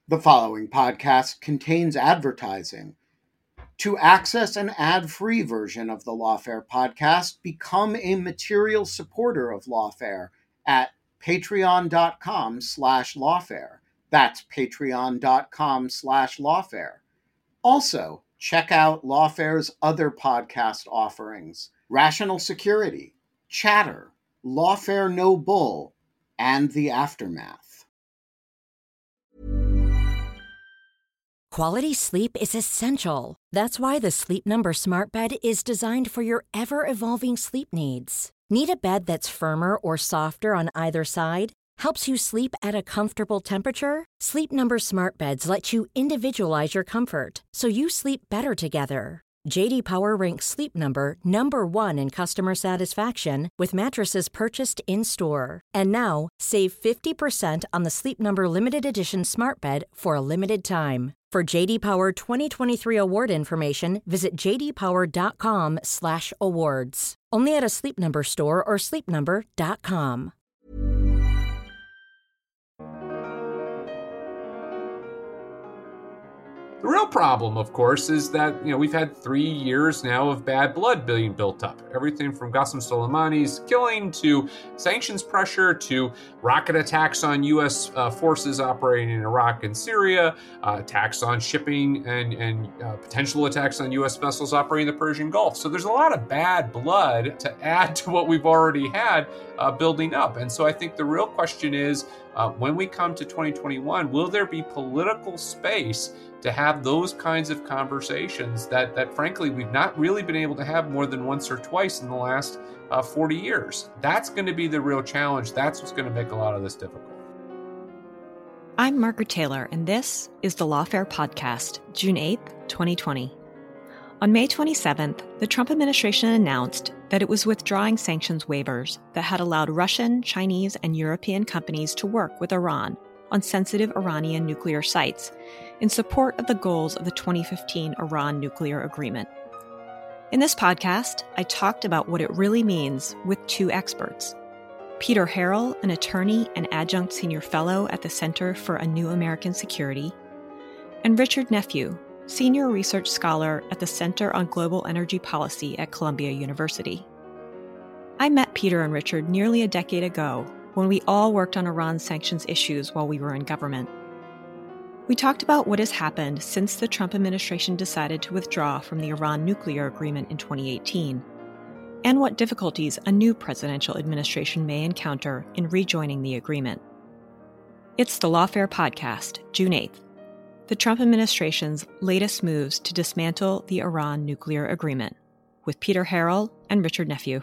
The following podcast contains advertising. To access an ad-free version of the Lawfare podcast, become a material supporter of Lawfare at patreon.com/lawfare. That's patreon.com/lawfare. Also, check out Lawfare's other podcast offerings: Rational Security, Chatter, Lawfare No Bull, and The Aftermath. Quality sleep is essential. That's why the Sleep Number Smart Bed is designed for your ever-evolving sleep needs. Need a bed that's firmer or softer on either side? Helps you sleep at a comfortable temperature? Sleep Number Smart Beds let you individualize your comfort so you sleep better together. J.D. Power ranks Sleep Number number 1 in customer satisfaction with mattresses purchased in-store. And now, save 50% on the Sleep Number Limited Edition Smart Bed for a limited time. For J.D. Power 2023 award information, visit jdpower.com/awards. Only at a Sleep Number store or sleepnumber.com. The real problem, of course, is that we've had 3 years now of bad blood being built up. Everything from Qasem Soleimani's killing to sanctions pressure to rocket attacks on U.S. forces operating in Iraq and Syria, attacks on shipping and potential attacks on U.S. vessels operating in the Persian Gulf. So there's a lot of bad blood to add to what we've already had building up. And so I think the real question is, when we come to 2021, will there be political space to have those kinds of conversations that frankly, we've not really been able to have more than once or twice in the last 40 years. That's going to be the real challenge. That's what's going to make a lot of this difficult. I'm Margaret Taylor, and this is the Lawfare Podcast, June 8th, 2020. On May 27th, the Trump administration announced that it was withdrawing sanctions waivers that had allowed Russian, Chinese, and European companies to work with Iran on sensitive Iranian nuclear sites in support of the goals of the 2015 Iran nuclear agreement. In this podcast, I talked about what it really means with two experts: Peter Harrell, an attorney and adjunct senior fellow at the Center for a New American Security, and Richard Nephew, senior research scholar at the Center on Global Energy Policy at Columbia University. I met Peter and Richard nearly a decade ago when we all worked on Iran sanctions issues while we were in government. We talked about what has happened since the Trump administration decided to withdraw from the Iran nuclear agreement in 2018, and what difficulties a new presidential administration may encounter in rejoining the agreement. It's the Lawfare Podcast, June 8th, the Trump administration's latest moves to dismantle the Iran nuclear agreement, with Peter Harrell and Richard Nephew.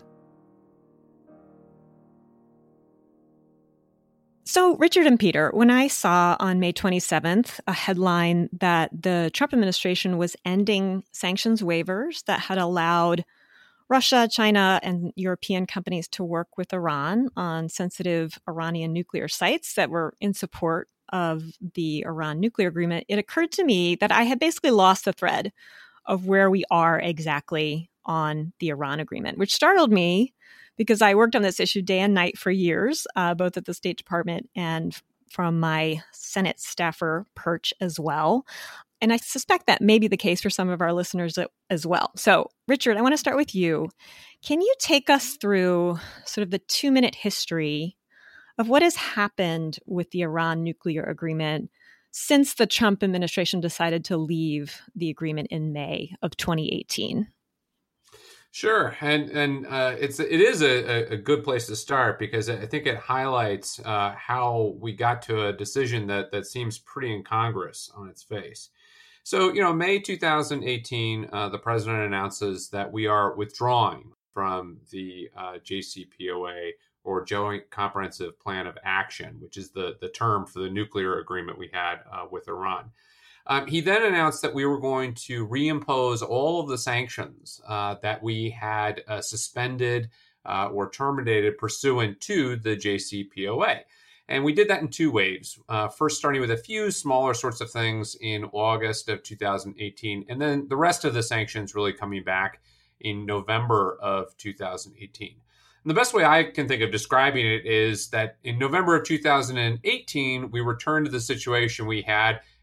So, Richard and Peter, when I saw on May 27th a headline that the Trump administration was ending sanctions waivers that had allowed Russia, China, and European companies to work with Iran on sensitive Iranian nuclear sites that were in support of the Iran nuclear agreement, it occurred to me that I had basically lost the thread of where we are exactly on the Iran agreement, which startled me because I worked on this issue day and night for years, both at the State Department and from my Senate staffer perch as well. And I suspect that may be the case for some of our listeners as well. So, Richard, I want to start with you. Can you take us through sort of the 2-minute history of what has happened with the Iran nuclear agreement since the Trump administration decided to leave the agreement in May of 2018? Sure, and it is a good place to start because I think it highlights how we got to a decision that seems pretty incongruous on its face. So, May 2018, the president announces that we are withdrawing from the JCPOA, or Joint Comprehensive Plan of Action, which is the term for the nuclear agreement we had with Iran. He then announced that we were going to reimpose all of the sanctions that we had suspended or terminated pursuant to the JCPOA. And we did that in 2 waves. First, starting with a few smaller sorts of things in August of 2018, and then the rest of the sanctions really coming back in November of 2018. And the best way I can think of describing it is that in November of 2018, we returned to the situation we had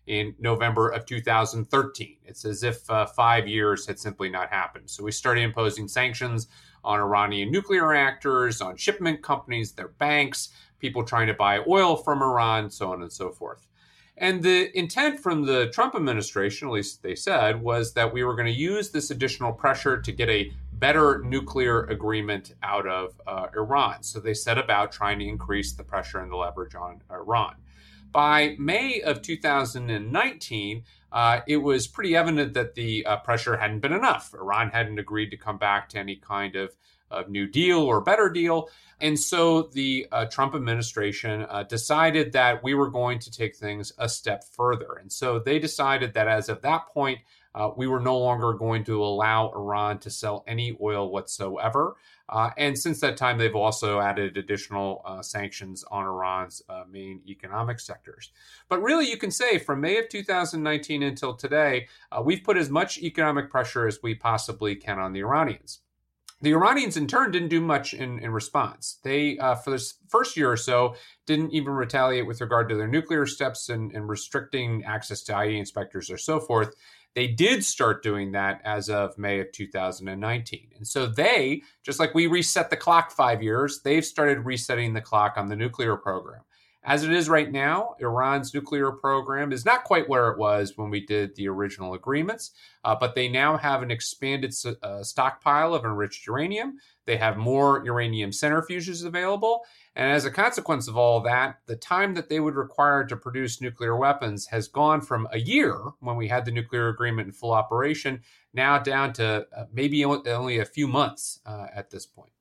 in November of 2013. It's as if 5 years had simply not happened. So we started imposing sanctions on Iranian nuclear reactors, on shipment companies, their banks, people trying to buy oil from Iran, so on and so forth. And the intent from the Trump administration, at least they said, was that we were going to use this additional pressure to get a better nuclear agreement out of Iran. So they set about trying to increase the pressure and the leverage on Iran. By May of 2019, it was pretty evident that the pressure hadn't been enough. Iran hadn't agreed to come back to any kind of new deal or better deal. And so the Trump administration decided that we were going to take things a step further. And so they decided that as of that point, we were no longer going to allow Iran to sell any oil whatsoever. And since that time, they've also added additional sanctions on Iran's main economic sectors. But really, you can say from May of 2019 until today, we've put as much economic pressure as we possibly can on the Iranians. The Iranians, in turn, didn't do much in response. They, for this first year or so, didn't even retaliate with regard to their nuclear steps and restricting access to IAEA inspectors or so forth. They did start doing that as of May of 2019. And so they, just like we reset the clock 5 years, they've started resetting the clock on the nuclear program. As it is right now, Iran's nuclear program is not quite where it was when we did the original agreements, but they now have an expanded stockpile of enriched uranium. They have more uranium centrifuges available. And as a consequence of all that, the time that they would require to produce nuclear weapons has gone from a year, when we had the nuclear agreement in full operation, now down to maybe only a few months at this point.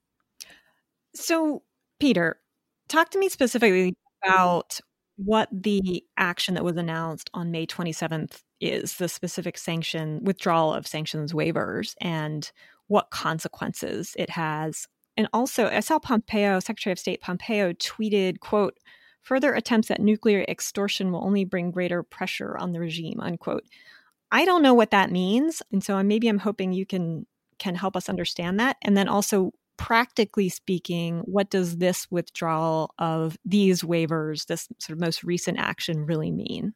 So, Peter, talk to me specifically about what the action that was announced on May 27th is, the specific withdrawal of sanctions waivers, and what consequences it has. And also, I saw Secretary of State Pompeo tweeted, quote, "Further attempts at nuclear extortion will only bring greater pressure on the regime," unquote. I don't know what that means. And so I'm hoping you can help us understand that. And then also, practically speaking, what does this withdrawal of these waivers, this sort of most recent action, really mean?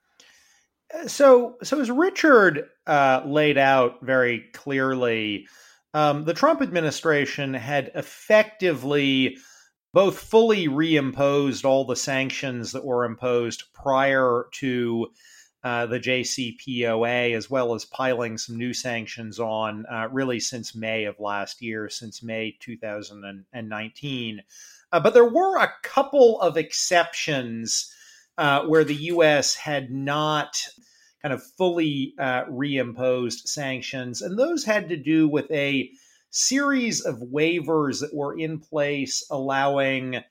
So as Richard laid out very clearly, the Trump administration had effectively both fully reimposed all the sanctions that were imposed prior to the JCPOA, as well as piling some new sanctions on really since May of last year, since May 2019. But there were a couple of exceptions where the U.S. had not kind of fully reimposed sanctions. And those had to do with a series of waivers that were in place allowing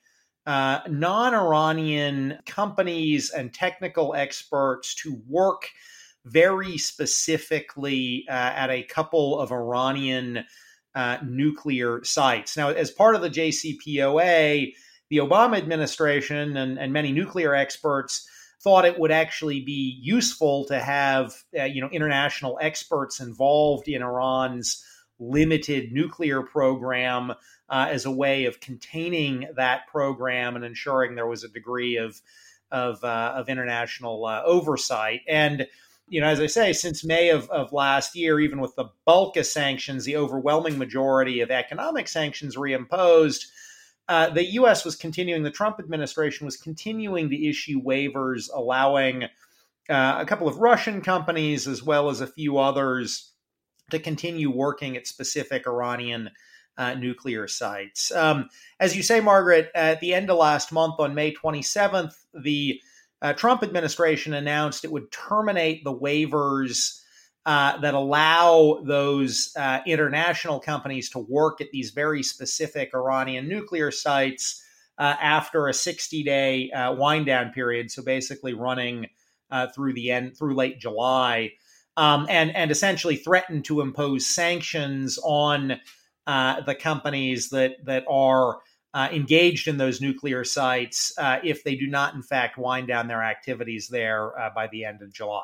non-Iranian companies and technical experts to work very specifically at a couple of Iranian nuclear sites. Now, as part of the JCPOA, the Obama administration and many nuclear experts thought it would actually be useful to have international experts involved in Iran's limited nuclear program as a way of containing that program and ensuring there was a degree of international oversight. And as I say, since May of last year, even with the bulk of sanctions, the overwhelming majority of economic sanctions reimposed, the U.S. the Trump administration was continuing to issue waivers allowing a couple of Russian companies as well as a few others to continue working at specific Iranian nuclear sites. As you say, Margaret, at the end of last month, on May 27th, the Trump administration announced it would terminate the waivers that allow those international companies to work at these very specific Iranian nuclear sites after a 60-day wind down period. So basically running through late July, and essentially threatened to impose sanctions on the companies that are engaged in those nuclear sites if they do not, in fact, wind down their activities there by the end of July.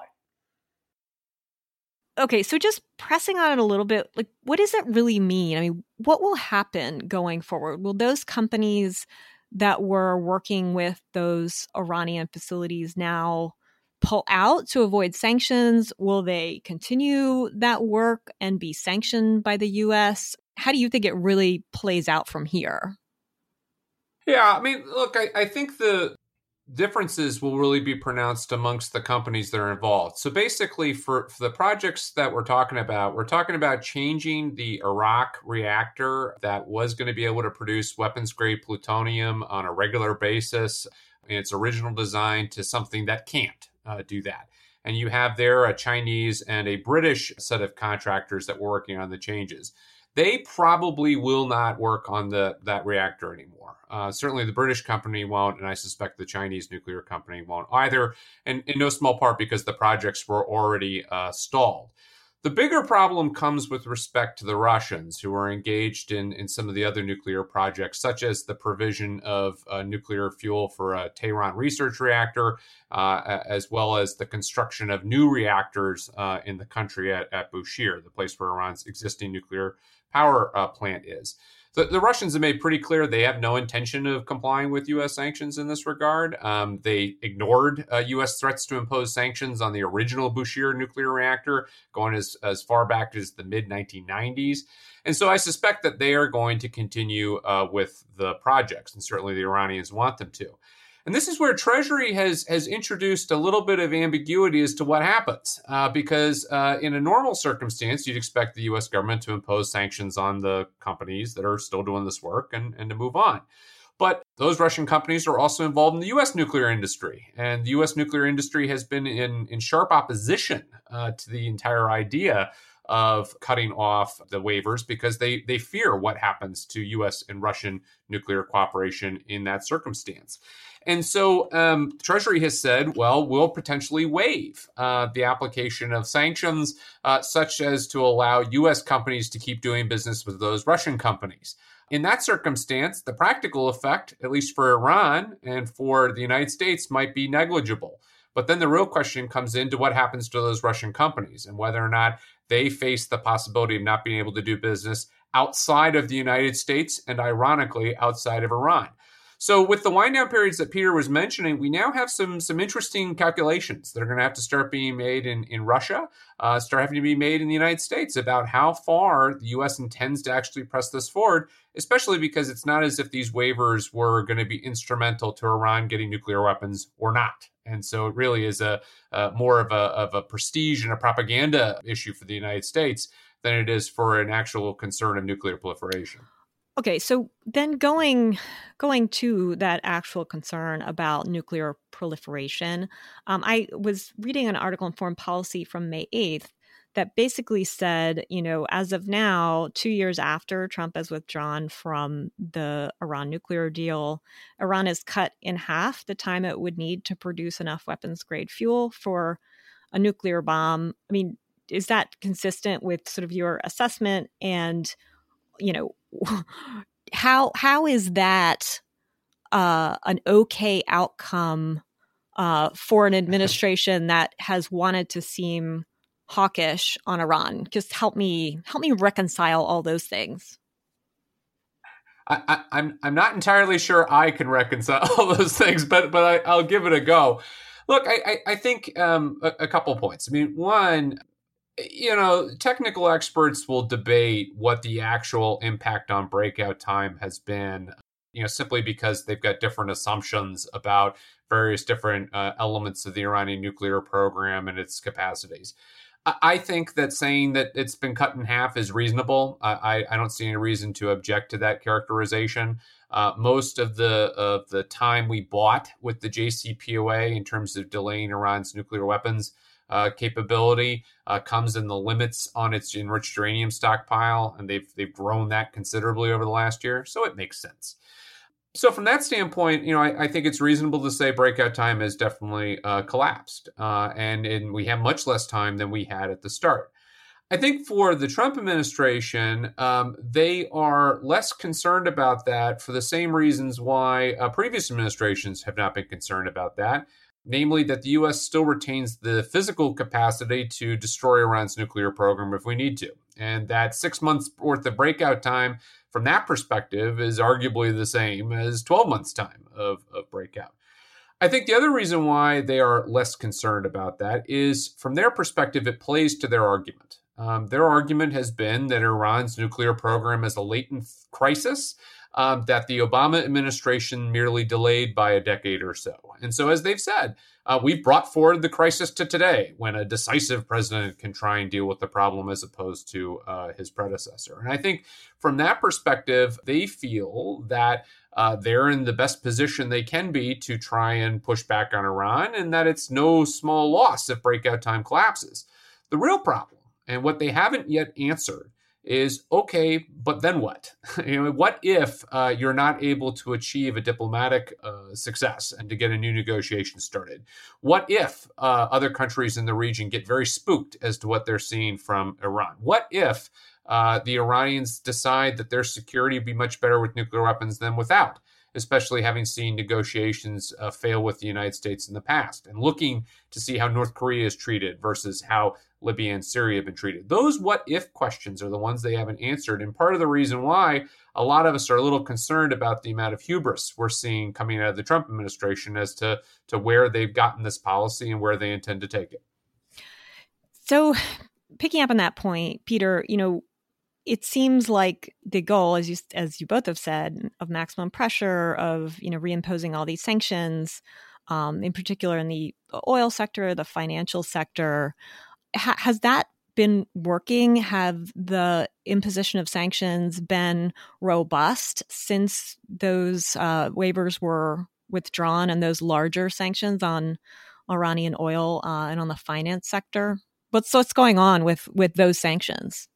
Okay, so just pressing on it a little bit, like, what does that really mean? I mean, what will happen going forward? Will those companies that were working with those Iranian facilities now pull out to avoid sanctions? Will they continue that work and be sanctioned by the U.S.? How do you think it really plays out from here? Yeah, I mean, look, I think the differences will really be pronounced amongst the companies that are involved. So basically, for the projects that we're talking about changing the Arak reactor that was going to be able to produce weapons-grade plutonium on a regular basis in its original design to something that can't do that. And you have there a Chinese and a British set of contractors that were working on the changes. They probably will not work on that reactor anymore. Certainly the British company won't, and I suspect the Chinese nuclear company won't either, and in no small part because the projects were already stalled. The bigger problem comes with respect to the Russians, who are engaged in some of the other nuclear projects, such as the provision of nuclear fuel for a Tehran research reactor, as well as the construction of new reactors in the country at Bushehr, the place where Iran's existing nuclear power plant is. The Russians have made pretty clear they have no intention of complying with U.S. sanctions in this regard. They ignored U.S. threats to impose sanctions on the original Bushehr nuclear reactor, going as far back as the mid-1990s. And so I suspect that they are going to continue with the projects, and certainly the Iranians want them to. And this is where Treasury has introduced a little bit of ambiguity as to what happens, because in a normal circumstance, you'd expect the U.S. government to impose sanctions on the companies that are still doing this work and to move on. But those Russian companies are also involved in the U.S. nuclear industry, and the U.S. nuclear industry has been in sharp opposition to the entire idea of cutting off the waivers because they fear what happens to U.S. and Russian nuclear cooperation in that circumstance. And so Treasury has said, well, we'll potentially waive the application of sanctions such as to allow U.S. companies to keep doing business with those Russian companies. In that circumstance, the practical effect, at least for Iran and for the United States, might be negligible. But then the real question comes into what happens to those Russian companies and whether or not they face the possibility of not being able to do business outside of the United States and, ironically, outside of Iran. So with the wind down periods that Peter was mentioning, we now have some interesting calculations that are going to have to start being made in Russia, start having to be made in the United States about how far the U.S. intends to actually press this forward, especially because it's not as if these waivers were going to be instrumental to Iran getting nuclear weapons or not. And so it really is a more of a prestige and a propaganda issue for the United States than it is for an actual concern of nuclear proliferation. Okay, so then going to that actual concern about nuclear proliferation, I was reading an article in Foreign Policy from May 8th that basically said, as of now, 2 years after Trump has withdrawn from the Iran nuclear deal, Iran has cut in half the time it would need to produce enough weapons-grade fuel for a nuclear bomb. I mean, is that consistent with sort of your assessment? And how is that an okay outcome for an administration that has wanted to seem hawkish on Iran? Just help me reconcile all those things. I'm not entirely sure I can reconcile all those things, but I'll give it a go. Look, I think a couple points. I mean, one, technical experts will debate what the actual impact on breakout time has been, simply because they've got different assumptions about various different elements of the Iranian nuclear program and its capacities. I think that saying that it's been cut in half is reasonable. I don't see any reason to object to that characterization. Most of the time we bought with the JCPOA in terms of delaying Iran's nuclear weapons capability comes in the limits on its enriched uranium stockpile, and they've grown that considerably over the last year, so it makes sense. So from that standpoint, I think it's reasonable to say breakout time has definitely collapsed, and we have much less time than we had at the start. I think for the Trump administration, they are less concerned about that for the same reasons why previous administrations have not been concerned about that. Namely, that the U.S. still retains the physical capacity to destroy Iran's nuclear program if we need to. And that 6 months worth of breakout time from that perspective is arguably the same as 12 months time of breakout. I think the other reason why they are less concerned about that is, from their perspective, it plays to their argument. Their argument has been that Iran's nuclear program is a latent crisis that the Obama administration merely delayed by a decade or so. And so, as they've said, we've brought forward the crisis to today, when a decisive president can try and deal with the problem as opposed to his predecessor. And I think from that perspective, they feel that they're in the best position they can be to try and push back on Iran, and that it's no small loss if breakout time collapses. The real problem, and what they haven't yet answered, is, okay, but then what? What if you're not able to achieve a diplomatic success and to get a new negotiation started? What if other countries in the region get very spooked as to what they're seeing from Iran? What if the Iranians decide that their security would be much better with nuclear weapons than without, especially having seen negotiations fail with the United States in the past, and looking to see how North Korea is treated versus how Libya and Syria have been treated? Those what-if questions are the ones they haven't answered, and part of the reason why a lot of us are a little concerned about the amount of hubris we're seeing coming out of the Trump administration as to where they've gotten this policy and where they intend to take it. So, picking up on that point, Peter, it seems like the goal, as you both have said, of maximum pressure, of reimposing all these sanctions, in particular in the oil sector, the financial sector, has that been working? Have the imposition of sanctions been robust since those waivers were withdrawn, and those larger sanctions on Iranian oil and on the finance sector? What's going on with those sanctions?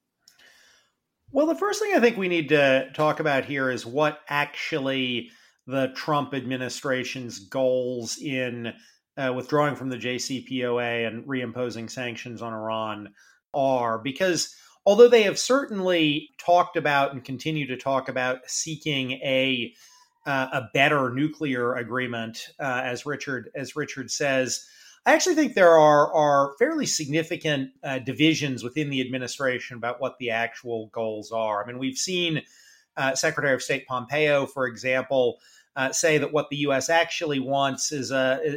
Well, the first thing I think we need to talk about here is what actually the Trump administration's goals in withdrawing from the JCPOA and reimposing sanctions on Iran are. Because although they have certainly talked about and continue to talk about seeking a better nuclear agreement, as Richard says, I actually think there are fairly significant divisions within the administration about what the actual goals are. I mean, we've seen Secretary of State Pompeo, for example, say that what the U.S. actually wants is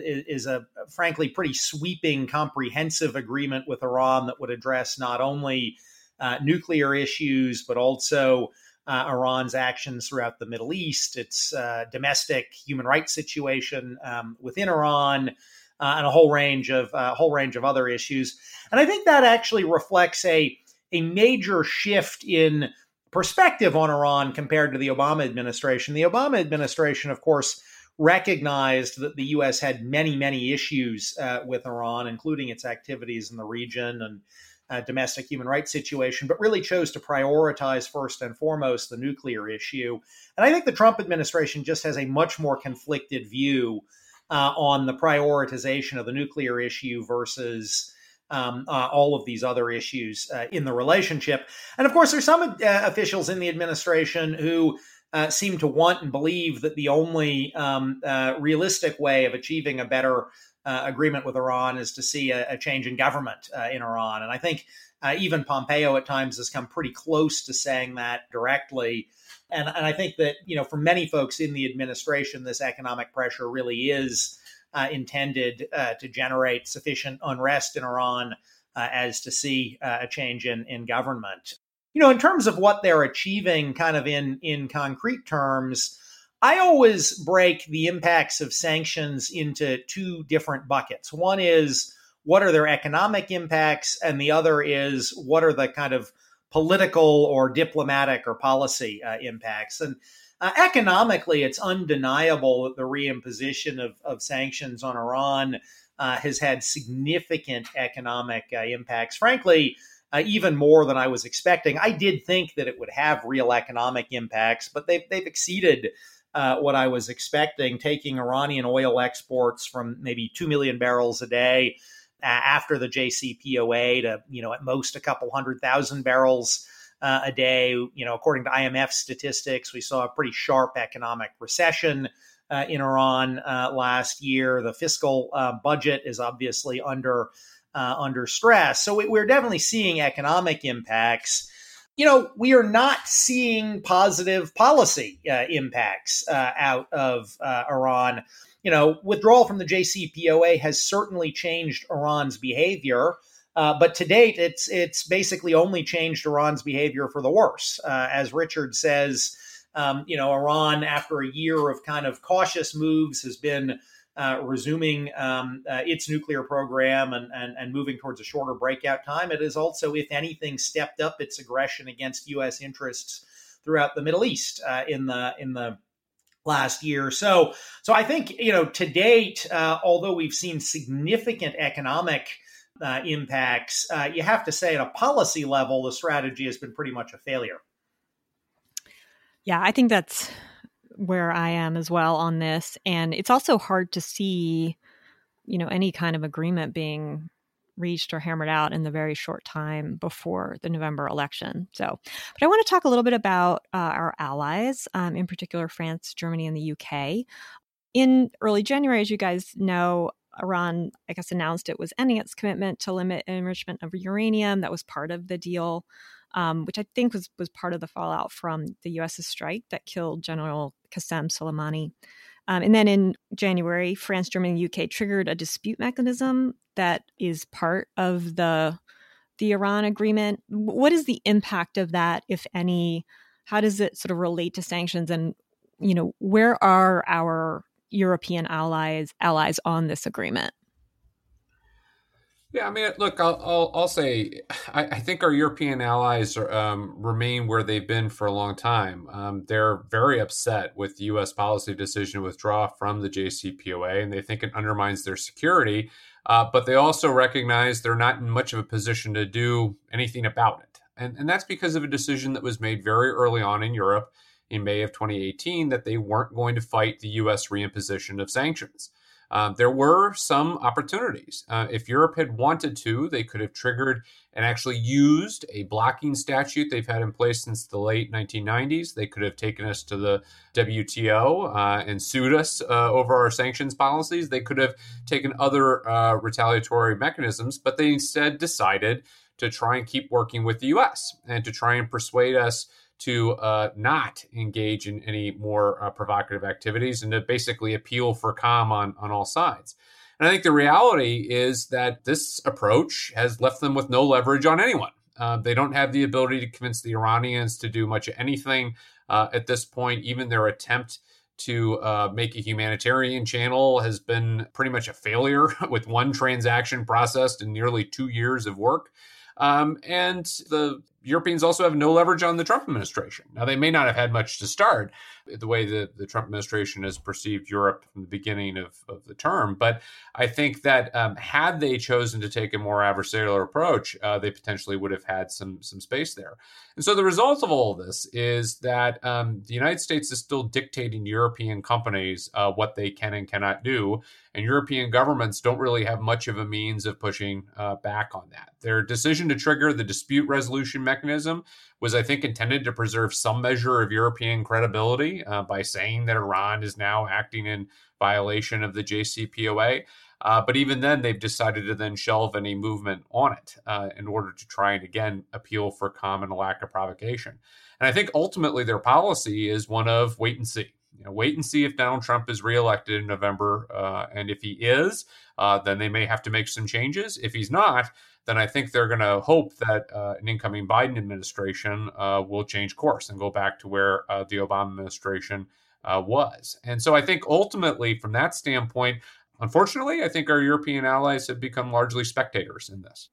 a frankly pretty sweeping, comprehensive agreement with Iran that would address not only nuclear issues, but also Iran's actions throughout the Middle East, its domestic human rights situation within Iran, and a whole range of other issues. And I think that actually reflects a major shift in perspective on Iran compared to the Obama administration. The Obama administration, of course, recognized that the U.S. had many, many issues with Iran, including its activities in the region and domestic human rights situation, but really chose to prioritize first and foremost the nuclear issue. And I think the Trump administration just has a much more conflicted view on the prioritization of the nuclear issue versus all of these other issues in the relationship. And of course, there's some officials in the administration who seem to want and believe that the only realistic way of achieving a better agreement with Iran is to see a change in government in Iran. And I think even Pompeo at times has come pretty close to saying that directly. And I think that, for many folks in the administration, this economic pressure really is intended to generate sufficient unrest in Iran as to see a change in government. In terms of what they're achieving kind of in concrete terms, I always break the impacts of sanctions into two different buckets. One is, what are their economic impacts? And the other is, what are the kind of political or diplomatic or policy impacts? And economically, it's undeniable that the reimposition of sanctions on Iran has had significant economic impacts. Frankly, even more than I was expecting. I did think that it would have real economic impacts, but they've exceeded what I was expecting, taking Iranian oil exports from maybe 2 million barrels a day after the JCPOA to, at most a couple 100,000 barrels a day. According to IMF statistics, we saw a pretty sharp economic recession in Iran last year. The fiscal budget is obviously under stress. So we're definitely seeing economic impacts. We are not seeing positive policy impacts out of Iran. withdrawal from the JCPOA has certainly changed Iran's behavior. But to date, it's basically only changed Iran's behavior for the worse. As Richard says, Iran, after a year of kind of cautious moves, has been resuming its nuclear program and moving towards a shorter breakout time. It has also, if anything, stepped up its aggression against U.S. interests throughout the Middle East in the last year. So I think, to date, although we've seen significant economic impacts, you have to say at a policy level, the strategy has been pretty much a failure. Yeah, I think that's where I am as well on this. And it's also hard to see, any kind of agreement being reached or hammered out in the very short time before the November election. But I want to talk a little bit about our allies, in particular France, Germany, and the UK. In early January, as you guys know, Iran, announced it was ending its commitment to limit enrichment of uranium. That was part of the deal, which I think was part of the fallout from the U.S.'s strike that killed General Qasem Soleimani. And then in January, France, Germany, and UK triggered a dispute mechanism that is part of the Iran agreement. What is the impact of that, if any? How does it sort of relate to sanctions? And, where are our European allies on this agreement? Yeah, I mean, look, I'll say, I think our European allies remain where they've been for a long time. They're very upset with the U.S. policy decision to withdraw from the JCPOA, and they think it undermines their security. But they also recognize they're not in much of a position to do anything about it. And that's because of a decision that was made very early on in Europe in May of 2018 that they weren't going to fight the U.S. reimposition of sanctions. There were some opportunities. If Europe had wanted to, they could have triggered and actually used a blocking statute they've had in place since the late 1990s. They could have taken us to the WTO and sued us over our sanctions policies. They could have taken other retaliatory mechanisms, but they instead decided to try and keep working with the U.S. and to try and persuade us to not engage in any more provocative activities and to basically appeal for calm on all sides. And I think the reality is that this approach has left them with no leverage on anyone. They don't have the ability to convince the Iranians to do much of anything at this point. Even their attempt to make a humanitarian channel has been pretty much a failure with one transaction processed in nearly 2 years of work. And the Europeans also have no leverage on the Trump administration. Now, they may not have had much to start, the way the Trump administration has perceived Europe from the beginning of the term. But I think that had they chosen to take a more adversarial approach, they potentially would have had some space there. And so the result of all of this is that the United States is still dictating to European companies what they can and cannot do. And European governments don't really have much of a means of pushing back on that. Their decision to trigger the dispute resolution mechanism was, I think, intended to preserve some measure of European credibility by saying that Iran is now acting in violation of the JCPOA. But even then, they've decided to then shelve any movement on it in order to try and, again, appeal for calm and a lack of provocation. And I think ultimately their policy is one of wait and see. Wait and see if Donald Trump is reelected in November. And if he is, then they may have to make some changes. If he's not, then I think they're going to hope that an incoming Biden administration will change course and go back to where the Obama administration was. And so I think ultimately, from that standpoint, unfortunately, I think our European allies have become largely spectators in this.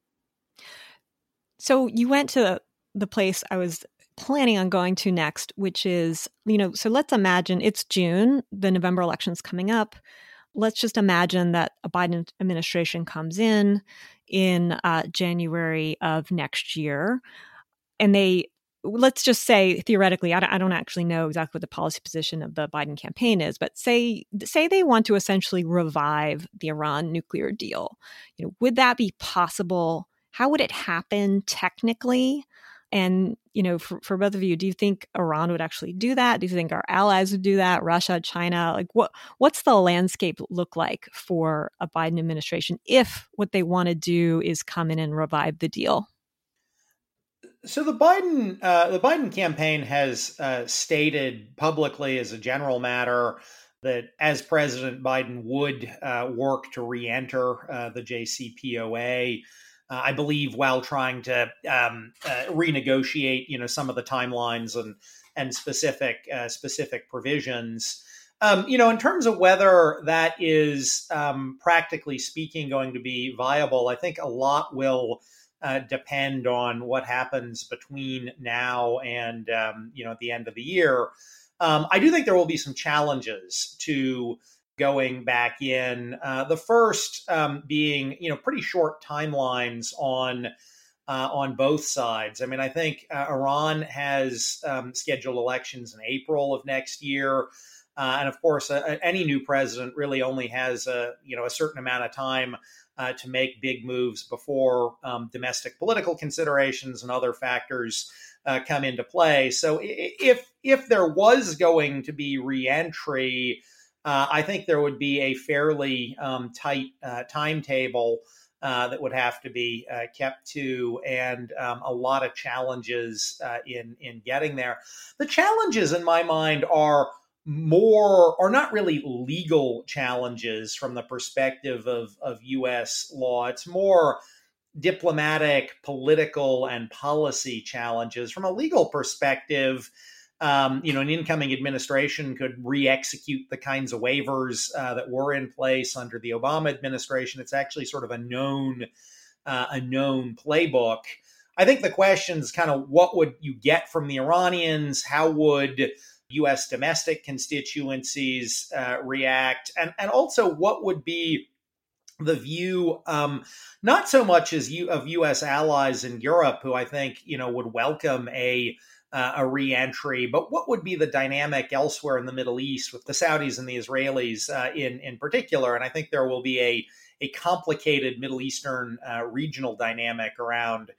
So you went to the place I was planning on going to next, which is, so let's imagine it's June, the November election's coming up. Let's just imagine that a Biden administration comes in January of next year. And let's just say, theoretically, I don't actually know exactly what the policy position of the Biden campaign is, but say they want to essentially revive the Iran nuclear deal. Would that be possible? How would it happen technically? And, for both of you, do you think Iran would actually do that? Do you think our allies would do that? Russia, China? Like what's the landscape look like for a Biden administration if what they want to do is come in and revive the deal? So the Biden campaign has stated publicly as a general matter that as President Biden would work to re-enter the JCPOA, I believe, while trying to renegotiate, some of the timelines and specific provisions. In terms of whether that is practically speaking going to be viable, I think a lot will depend on what happens between now and at the end of the year. I do think there will be some challenges to going back in. The first being, pretty short timelines on both sides. I mean, I think Iran has scheduled elections in April of next year. And of course, any new president really only has a certain amount of time to make big moves before domestic political considerations and other factors come into play. So if there was going to be reentry, I think there would be a fairly tight timetable that would have to be kept to, and a lot of challenges in getting there. The challenges, in my mind, are not really legal challenges from the perspective of U.S. law. It's more diplomatic, political, and policy challenges. From a legal perspective, an incoming administration could re-execute the kinds of waivers that were in place under the Obama administration. It's actually sort of a known playbook. I think the question is kind of what would you get from the Iranians? How would U.S. domestic constituencies react? And also, what would be the view, not so much as of U.S. allies in Europe, who I think, would welcome a re-entry, but what would be the dynamic elsewhere in the Middle East with the Saudis and the Israelis in particular? And I think there will be a complicated Middle Eastern regional dynamic around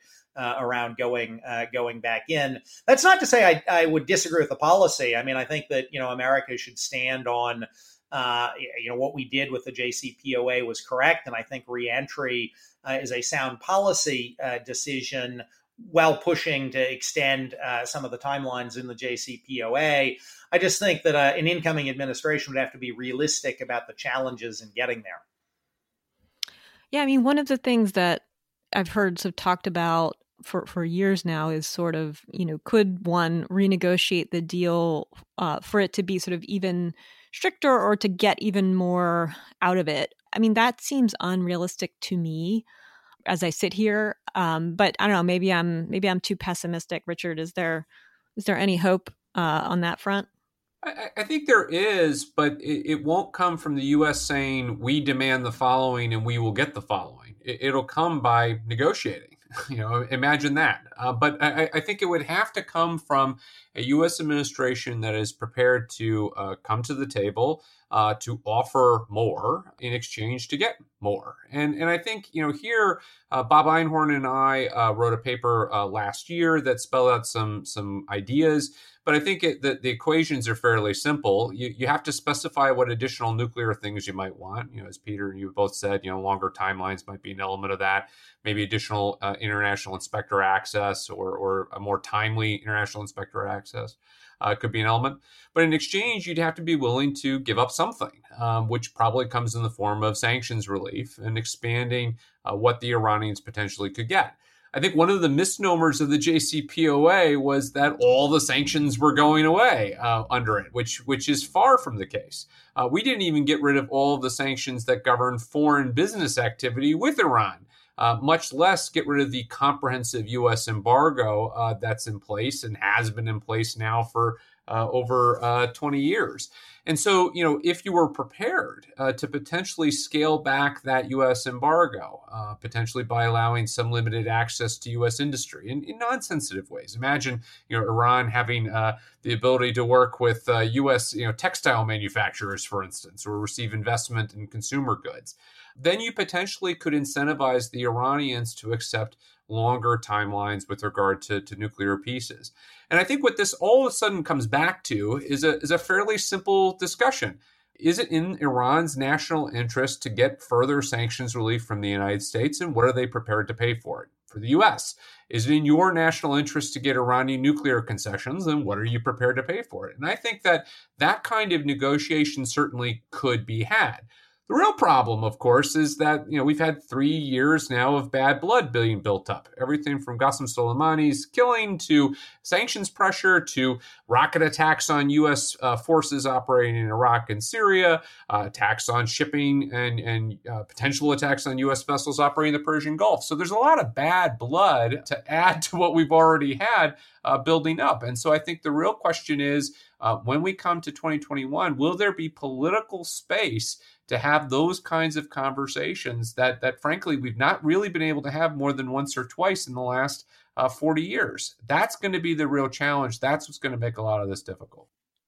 going back in. That's not to say I would disagree with the policy. I mean, I think that, America should stand on, what we did with the JCPOA was correct. And I think reentry is a sound policy decision while pushing to extend some of the timelines in the JCPOA. I just think that an incoming administration would have to be realistic about the challenges in getting there. Yeah, I mean, one of the things that I've heard talked about for years now is sort of, could one renegotiate the deal for it to be sort of even stricter or to get even more out of it? I mean, that seems unrealistic to me as I sit here. But I don't know, maybe I'm too pessimistic. Richard, is there any hope on that front? I think there is, but it won't come from the U.S. saying we demand the following and we will get the following. It'll come by negotiating. Imagine that. But I think it would have to come from a U.S. administration that is prepared to come to the table to offer more in exchange to get more. And I think, here, Bob Einhorn and I wrote a paper last year that spelled out some ideas. But I think the equations are fairly simple. You have to specify what additional nuclear things you might want. As Peter and you both said, longer timelines might be an element of that. Maybe additional international inspector access or a more timely international inspector access could be an element. But in exchange, you'd have to be willing to give up something, which probably comes in the form of sanctions relief and expanding what the Iranians potentially could get. I think one of the misnomers of the JCPOA was that all the sanctions were going away under it, which is far from the case. We didn't even get rid of all of the sanctions that govern foreign business activity with Iran, much less get rid of the comprehensive U.S. embargo that's in place and has been in place now for over 20 years. And so, if you were prepared to potentially scale back that U.S. embargo, potentially by allowing some limited access to U.S. industry in non-sensitive ways. Imagine, Iran having the ability to work with U.S. Textile manufacturers, for instance, or receive investment in consumer goods. Then you potentially could incentivize the Iranians to accept longer timelines with regard to nuclear pieces. And I think what this all of a sudden comes back to is a fairly simple discussion. is it in Iran's national interest to get further sanctions relief from the United States, and what are they prepared to pay for it? For the U.S., is it in your national interest to get Iranian nuclear concessions, and what are you prepared to pay for it? And I think that that kind of negotiation certainly could be had. The real problem, of course, is that we've had 3 years now of bad blood being built up. Everything from Qasem Soleimani's killing to sanctions pressure to rocket attacks on U.S. forces operating in Iraq and Syria, attacks on shipping and potential attacks on U.S. vessels operating in the Persian Gulf. So there's a lot of bad blood to add to what we've already had building up. And so I think the real question is, when we come to 2021, will there be political space to have those kinds of conversations that frankly, we've not really been able to have more than once or twice in the last 40 years? That's going to be the real challenge. That's what's going to make a lot of this difficult.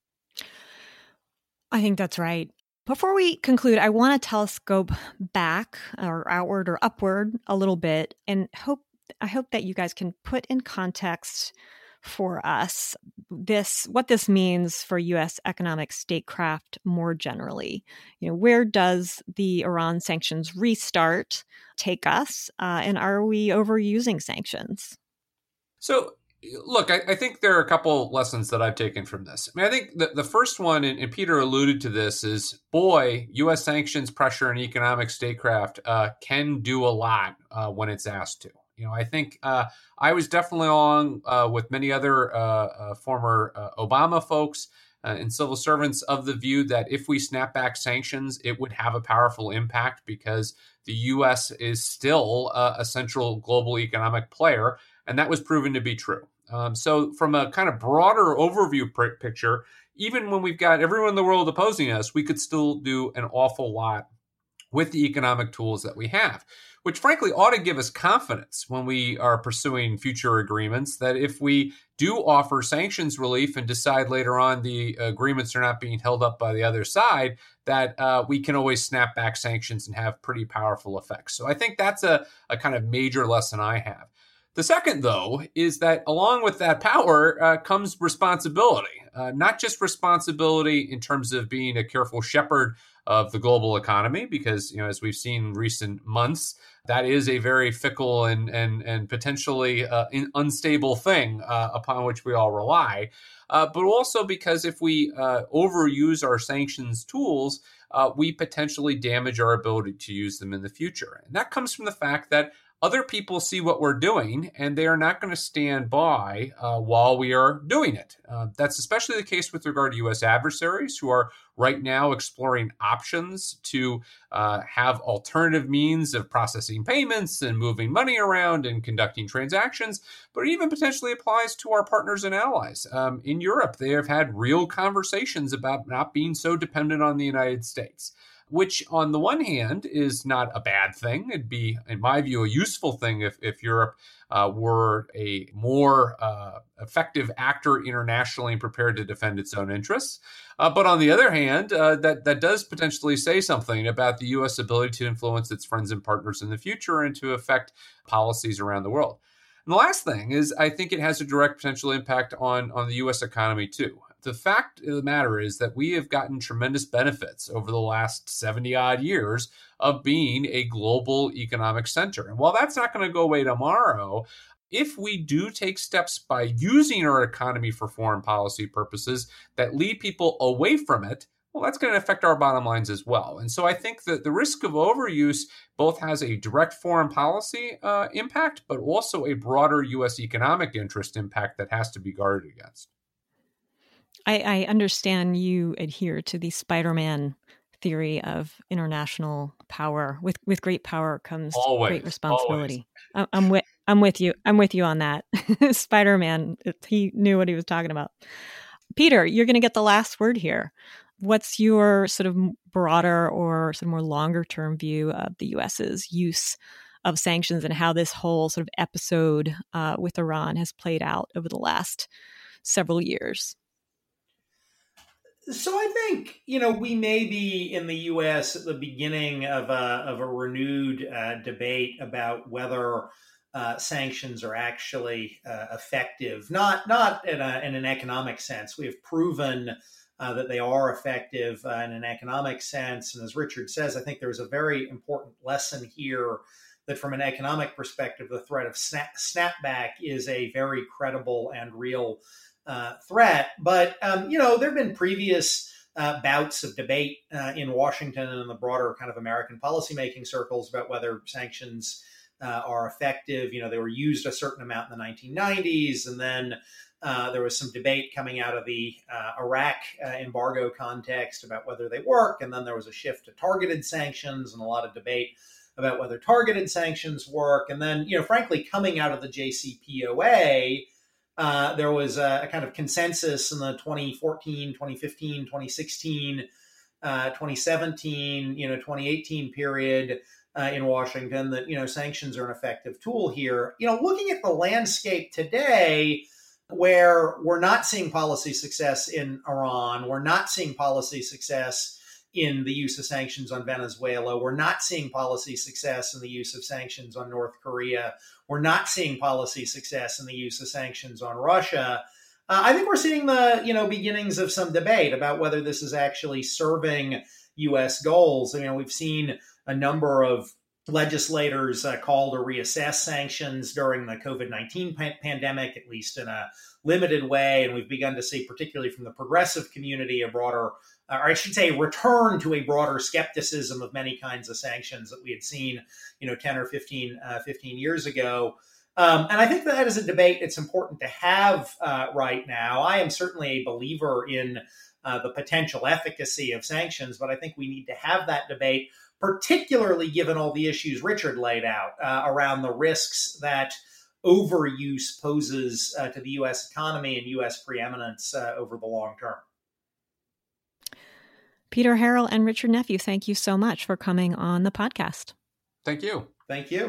I think that's right. Before we conclude, I want to telescope back or outward or upward a little bit, and I hope that you guys can put in context for us what this means for U.S. economic statecraft more generally. Where does the Iran sanctions restart take us, and are we overusing sanctions? So, look, I think there are a couple lessons that I've taken from this. I think the first one, and Peter alluded to this, is, U.S. sanctions pressure and economic statecraft can do a lot when it's asked to. I think I was definitely along with many other former Obama folks and civil servants of the view that if we snap back sanctions, it would have a powerful impact because the U.S. is still a central global economic player, and that was proven to be true. So from a kind of broader overview picture, even when we've got everyone in the world opposing us, we could still do an awful lot with the economic tools that we have, which frankly ought to give us confidence when we are pursuing future agreements that if we do offer sanctions relief and decide later on the agreements are not being held up by the other side, that we can always snap back sanctions and have pretty powerful effects. So I think that's a kind of major lesson I have. The second, though, is that along with that power comes responsibility, not just responsibility in terms of being a careful shepherd of the global economy, because, as we've seen in recent months, that is a very fickle and potentially unstable thing upon which we all rely. But also because if we overuse our sanctions tools, we potentially damage our ability to use them in the future. And that comes from the fact that other people see what we're doing, and they are not going to stand by while we are doing it. That's especially the case with regard to U.S. adversaries who are right now exploring options to have alternative means of processing payments and moving money around and conducting transactions, but it even potentially applies to our partners and allies. In Europe, they have had real conversations about not being so dependent on the United States, which on the one hand is not a bad thing. It'd be, in my view, a useful thing if Europe were a more effective actor internationally and prepared to defend its own interests. But on the other hand, that does potentially say something about the U.S. ability to influence its friends and partners in the future and to affect policies around the world. And the last thing is I think it has a direct potential impact on the U.S. economy, too. The fact of the matter is that we have gotten tremendous benefits over the last 70-odd years of being a global economic center. And while that's not going to go away tomorrow, if we do take steps by using our economy for foreign policy purposes that lead people away from it, well, that's going to affect our bottom lines as well. And so I think that the risk of overuse both has a direct foreign policy impact, but also a broader U.S. economic interest impact that has to be guarded against. I understand you adhere to the Spider-Man theory of international power. With great power comes great responsibility. I'm with you. I'm with you on that. Spider-Man, he knew what he was talking about. Peter, you're going to get the last word here. What's your sort of broader or sort of more longer term view of the U.S.'s use of sanctions and how this whole sort of episode with Iran has played out over the last several years? So I think, we may be in the U.S. at the beginning of a renewed debate about whether sanctions are actually effective, not in an economic sense. We have proven that they are effective in an economic sense. And as Richard says, I think there's a very important lesson here that from an economic perspective, the threat of snapback is a very credible and real threat. But, there have been previous bouts of debate in Washington and in the broader kind of American policymaking circles about whether sanctions are effective. They were used a certain amount in the 1990s, and then there was some debate coming out of the Iraq embargo context about whether they work, and then there was a shift to targeted sanctions and a lot of debate about whether targeted sanctions work. And then, frankly, coming out of the JCPOA, there was a kind of consensus in the 2014, 2015, 2016, 2017, 2018 period in Washington that, sanctions are an effective tool here. Looking at the landscape today, where we're not seeing policy success in Iran, we're not seeing policy success in the use of sanctions on Venezuela, we're not seeing policy success in the use of sanctions on North Korea, we're not seeing policy success in the use of sanctions on Russia. I think we're seeing the beginnings of some debate about whether this is actually serving U.S. goals. We've seen a number of legislators call to reassess sanctions during the COVID-19 pandemic, at least in a limited way. And we've begun to see, particularly from the progressive community, a broader, or I should say, return to a broader skepticism of many kinds of sanctions that we had seen, 10 or 15 years ago. And I think that is a debate it's important to have right now. I am certainly a believer in the potential efficacy of sanctions, but I think we need to have that debate, particularly given all the issues Richard laid out around the risks that overuse poses to the U.S. economy and U.S. preeminence over the long term. Peter Harrell and Richard Nephew, thank you so much for coming on the podcast. Thank you. Thank you.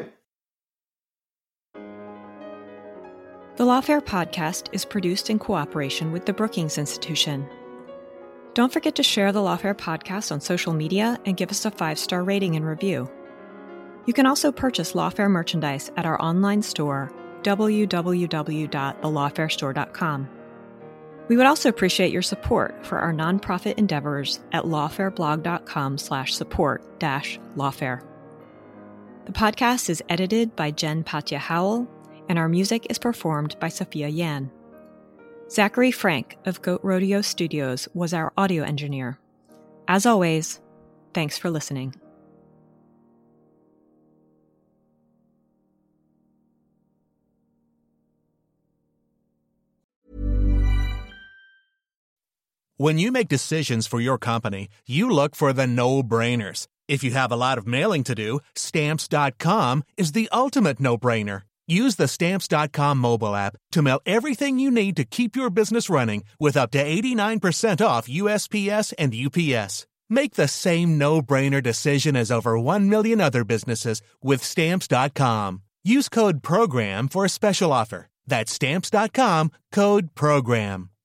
The Lawfare podcast is produced in cooperation with the Brookings Institution. Don't forget to share the Lawfare podcast on social media and give us a 5-star rating and review. You can also purchase Lawfare merchandise at our online store, www.thelawfarestore.com. We would also appreciate your support for our nonprofit endeavors at lawfareblog.com/support-lawfare. The podcast is edited by Jen Patja Howell, and our music is performed by Sophia Yan. Zachary Frank of Goat Rodeo Studios was our audio engineer. As always, thanks for listening. When you make decisions for your company, you look for the no-brainers. If you have a lot of mailing to do, Stamps.com is the ultimate no-brainer. Use the Stamps.com mobile app to mail everything you need to keep your business running with up to 89% off USPS and UPS. Make the same no-brainer decision as over 1 million other businesses with Stamps.com. Use code PROGRAM for a special offer. That's Stamps.com, code PROGRAM.